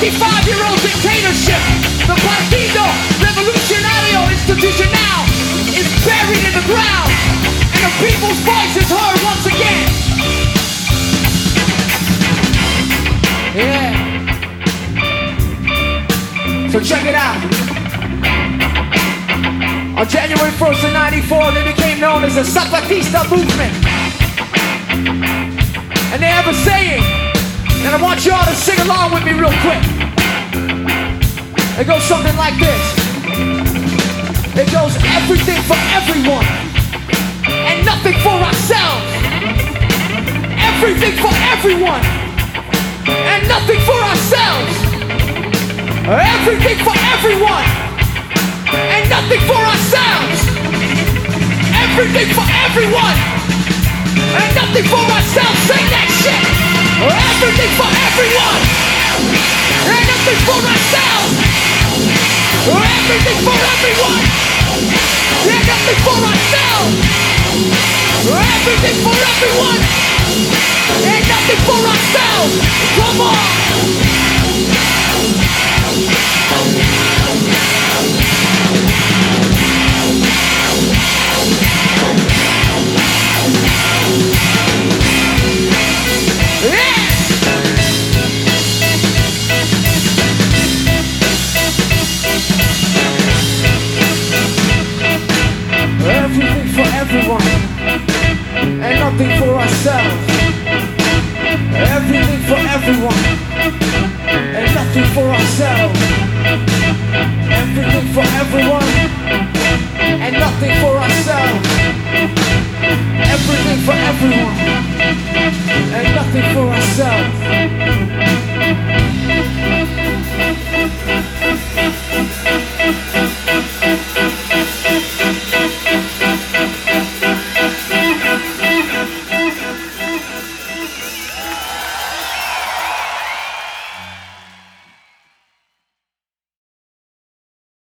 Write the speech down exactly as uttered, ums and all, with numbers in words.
fifty-five-year-old dictatorship. The Partido Revolucionario Institucional is buried in the ground, and the people's voice is heard once again. Yeah. So check it out. On January first of ninety-four, they became known as the Zapatista movement. And they have a saying, and I want y'all to sing along with me real quick. It goes something like this. It goes everything for everyone, and nothing for ourselves. Everything for everyone, and nothing for ourselves. Everything for everyone, and nothing for ourselves. Everything for everyone, and nothing for ourselves. Sing that shit. Everything for everyone, and nothing for ourselves. Everything for everyone, and nothing for ourselves. Everything for everyone, and nothing for ourselves. Come on. Everything for everyone, and nothing for ourselves.